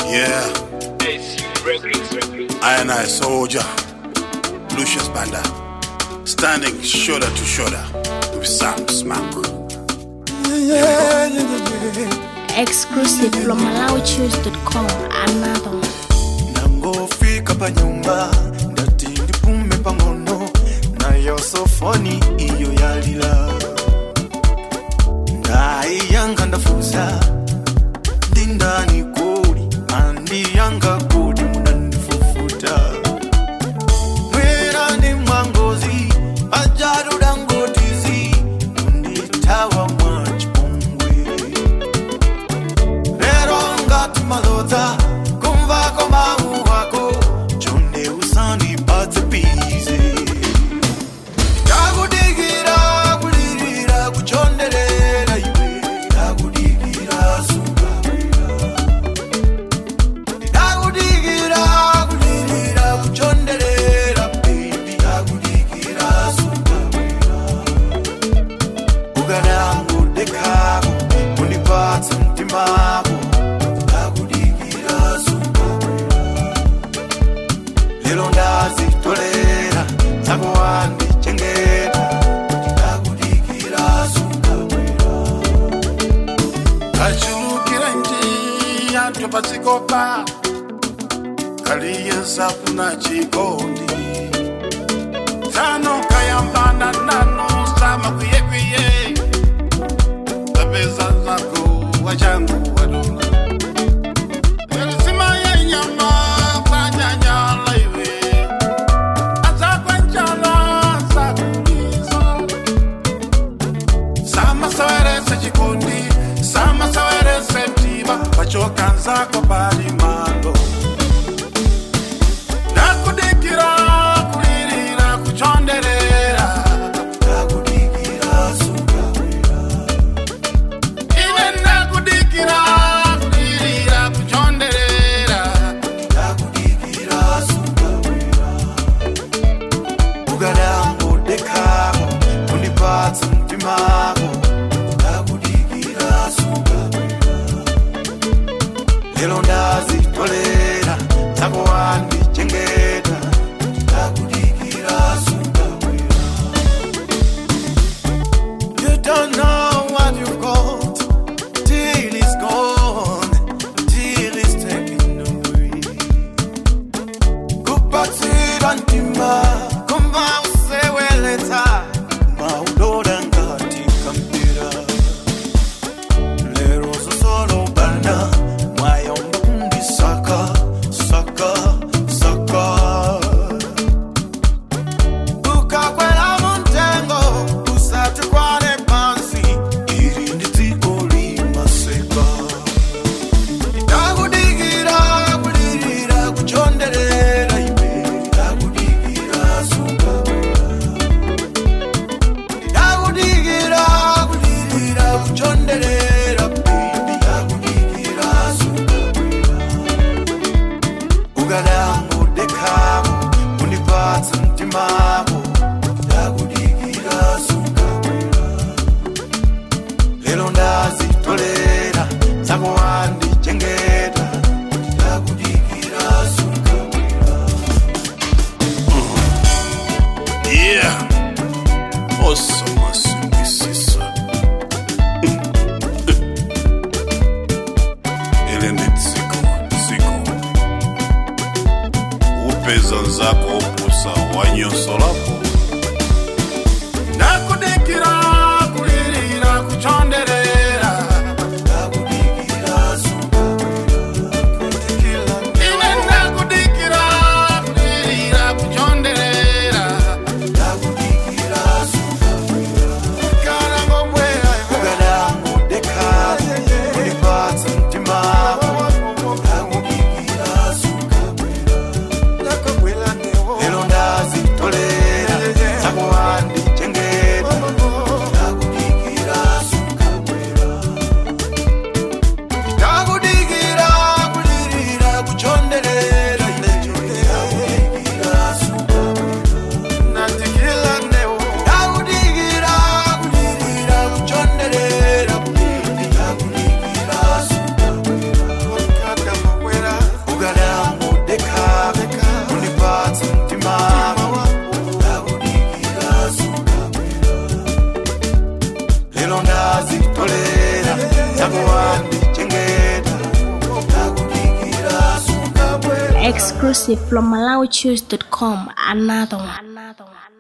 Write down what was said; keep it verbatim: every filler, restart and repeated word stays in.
Yeah. I and I soldier, Lucius Banda, standing shoulder to shoulder with Sam Smack. Yeah, yeah, yeah, yeah. Exclusive from Malawi Choose dot com. Another. Nango fika pa nyumba, ndati ndipume pangono, na yo sofoni iyo yalila. Ndai yanga ndafuza, ndindani kuri, andi yanga kuri munandifufuta. Mwera ndi mwangozi, ajaru dangotizi, unditawa mwachipungwe. Rero ngati malota, kumva koma uwako, chonde usani pati pize. Yakudigira, kulirira, kuchonderera iwe, yakudigira sungawera. Yakudigira, kulirira, kuchonderera baby, yakudigira sungawera. Uganangu dekako, unipatsa mtimako, yakudigira sungawera. Lelo ndazitolera, zako wandichengeta, yakudigira sungawera. Kachulukira njia tupasikopa, kaliyeza kuna chikondi. Tano kayambana nano sama kuye kuye, tabeza zako wachangu wadona. Elisima ya nyama fanya laiwe, azakwa njala zakuliza. Sama sawerese chikondi, sama sawerese mtiba, pachoka nzako pali mando. Nakudikira, kulirira, kuchonderera, Yakudigira sungawera. ine nakudikira, kulirira, kuchonderera. Yakudigira sungawera. Uganangu dekako, unipatsa mtimako, yakudigira sungawera. Lelo ndazitolera, zako wandichengeta, yakudigira sungawera. You don't know what you've got till it's gone, till it's taken away. Kupatira ntima, kumva useweleta, maudora ngati kampira. Lero solo bana, mwayomba kundisaka, saka, saka. Ukakwela muntengo, usatukwane pansi, iri nditiko limaseka. Yakudigira, kulirira, kuchonderera iwe, yakudigira sungawera. Yakudigira, kulirira, kuchonderera baby, yakudigira sungawera. Uganangu dekako, unipatsa mtimako, yakudigira sungawera. Lelo ndazitolera, zako wandichengeta, yakudigira sungawera. Yeah. Awesome, awesome, this is Eleni Tsiko, Tsiko. Upeza nzako upusa wanyoso lapo. Nakudikira, kulirira, kuchonderera. Yakudigira sungawera. Ine nakudikira, kulirira, kuchonderera. Yakudigira sungawera. Karango mbwera, Uganangu dekako, unipatsa mtimako, yakudigira sungawera. Lelo ndazitolera, exclusive from malawi choose dot com. Another one. Another one.